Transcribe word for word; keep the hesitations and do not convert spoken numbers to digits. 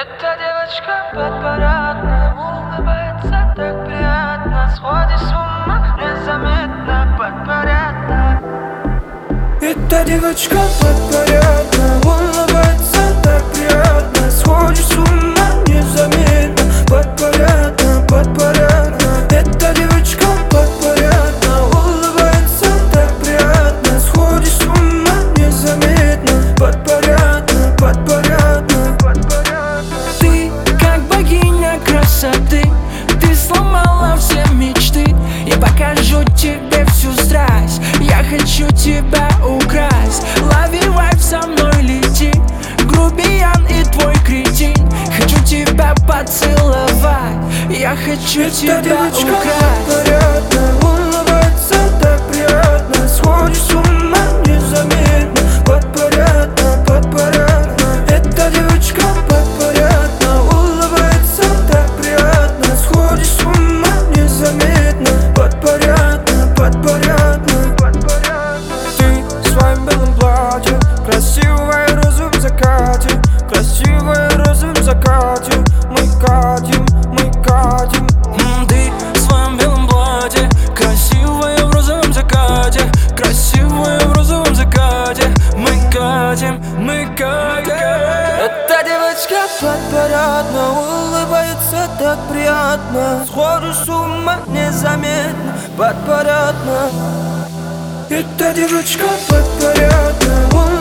Эта девочка подпорядна, улыбается так приятно, сходишь с ума незаметно, подпорядна. Эта девочка подпорядна, улыбается так приятно, сходишь с ума незаметно, подпорядна, подпорядна. Эта девочка подпорядна, улыбается так приятно, сходишь с ума незаметно, подпорядна, подпорядна, подпорядна. Ты как богиня красоты, ты сломала все мечты. Я покажу тебе всю страсть, я хочу тебя украсть. Лови вайб, со мной лети, грубиян и твой кретин. Хочу тебя поцеловать, я хочу Эта тебя девочка украсть. подпорядна, улыбается так приятно, сходишь с ума незаметно, подпорядна, подпорядна. Эта девочка подпорядна, улыбается так приятно, сходишь с ума незаметно, подпорядна, подпорядна, подпорядна. Ты в своем белом платье, красивая роза в закате, красивая роза в закате. Мы катим, мы катим. М, Ты в своем белом платье, красивая в розовом закате, красивая в розовом закате. Мы катим, мы катим. Эта девочка подпорядна, улыбается так приятно, сходишь с ума незаметно, подпорядна. Эта девочка подпорядна,